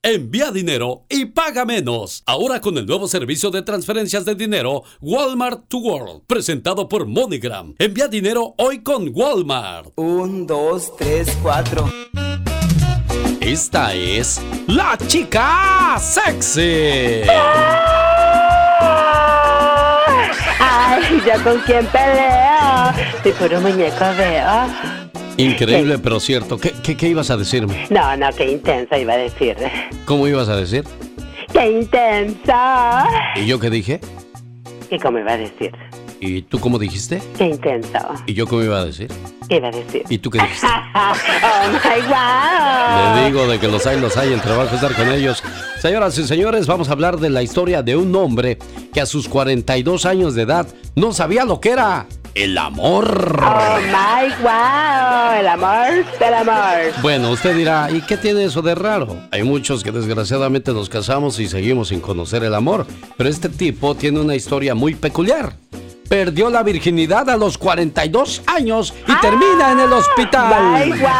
Envía dinero y paga menos. Ahora con el nuevo servicio de transferencias de dinero Walmart to World, presentado por MoneyGram. Envía dinero hoy con Walmart. 1, 2, 3, 4. Esta es la chica sexy. Ay, ¿yo con quién peleo? Si puro muñeco veo. Increíble, pero cierto. ¿Qué ibas a decirme? No, qué intensa iba a decir. ¿Cómo ibas a decir? ¡Qué intensa! ¿Y yo qué dije? ¿Y cómo iba a decir? ¿Y tú cómo dijiste? ¡Qué intenso! ¿Y yo cómo iba a decir? ¿Qué iba a decir? ¿Y tú qué dijiste? ¡Oh, my God! Le digo de que los hay, el trabajo es estar con ellos. Señoras y señores, vamos a hablar de la historia de un hombre que a sus 42 años de edad no sabía lo que era el amor. ¡Oh, my God! El amor del amor. Bueno, usted dirá, ¿y qué tiene eso de raro? Hay muchos que desgraciadamente nos casamos y seguimos sin conocer el amor. Pero este tipo tiene una historia muy peculiar. Perdió la virginidad a los 42 años y termina en el hospital. ¡My God!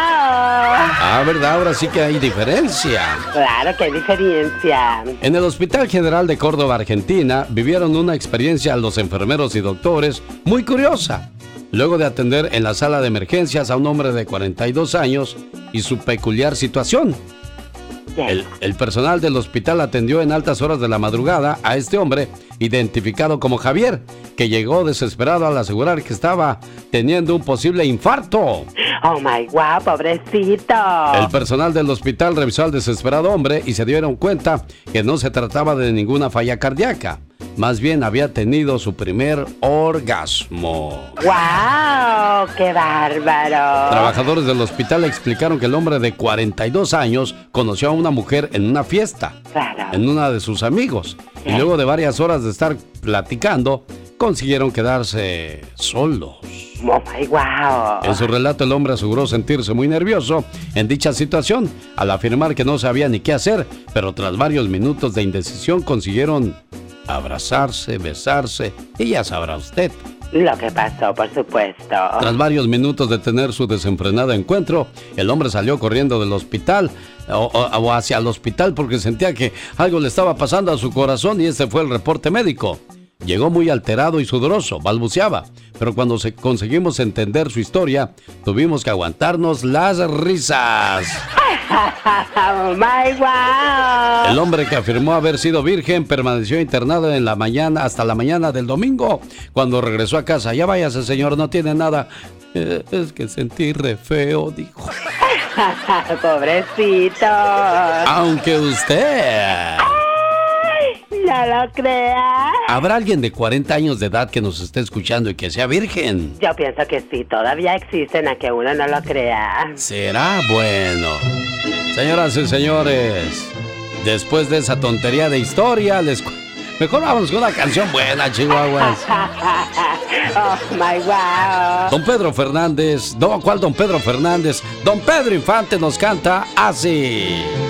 Ah, ¿verdad? Ahora sí que hay diferencia. Claro que hay diferencia. En el Hospital General de Córdoba, Argentina, vivieron una experiencia los enfermeros y doctores muy curiosa. Luego de atender en la sala de emergencias a un hombre de 42 años y su peculiar situación. El personal del hospital atendió en altas horas de la madrugada a este hombre, identificado como Javier, que llegó desesperado al asegurar que estaba teniendo un posible infarto. ¡Oh, my God, pobrecito! El personal del hospital revisó al desesperado hombre y se dieron cuenta que no se trataba de ninguna falla cardíaca. Más bien había tenido su primer orgasmo. ¡Wow! ¡Qué bárbaro! Trabajadores del hospital explicaron que el hombre de 42 años conoció a una mujer en una fiesta, en una de sus amigos, y luego de varias horas de estar platicando, consiguieron quedarse solos. ¡Oh, my wow! En su relato, el hombre aseguró sentirse muy nervioso en dicha situación, al afirmar que no sabía ni qué hacer, pero tras varios minutos de indecisión consiguieron abrazarse, besarse, y ya sabrá usted lo que pasó, por supuesto. Tras varios minutos de tener su desenfrenado encuentro, el hombre salió corriendo del hospital o hacia el hospital porque sentía que algo le estaba pasando a su corazón y este fue el reporte médico. Llegó muy alterado y sudoroso, balbuceaba, pero cuando conseguimos entender su historia, tuvimos que aguantarnos las risas. ¡Oh, my wow! El hombre, que afirmó haber sido virgen, permaneció internado hasta la mañana del domingo. Cuando regresó a casa, ya váyase, señor, no tiene nada. Es que sentí re feo, dijo. Pobrecito. Aunque usted... No lo crea. ¿Habrá alguien de 40 años de edad que nos esté escuchando y que sea virgen? Yo pienso que sí, todavía existen, a que uno no lo crea. Será bueno. Señoras y señores, después de esa tontería de historia, mejor vamos con una canción buena, chihuahuas. Oh, my wow. Don Pedro Fernández, ¿cuál Don Pedro Fernández? Don Pedro Infante nos canta así.